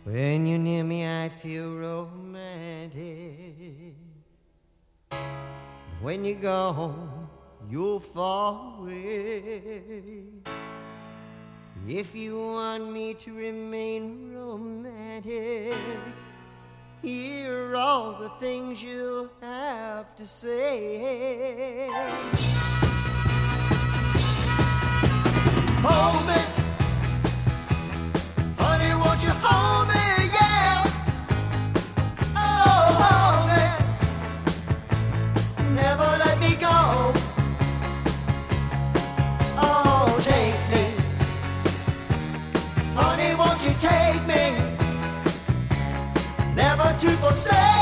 When you're near me, I feel romantic. When you're gone, you'll fall away. If you want me to remain romantic, here are all the things you'll have to say. Hold me, honey, won't you hold me? Take me, never to forsake.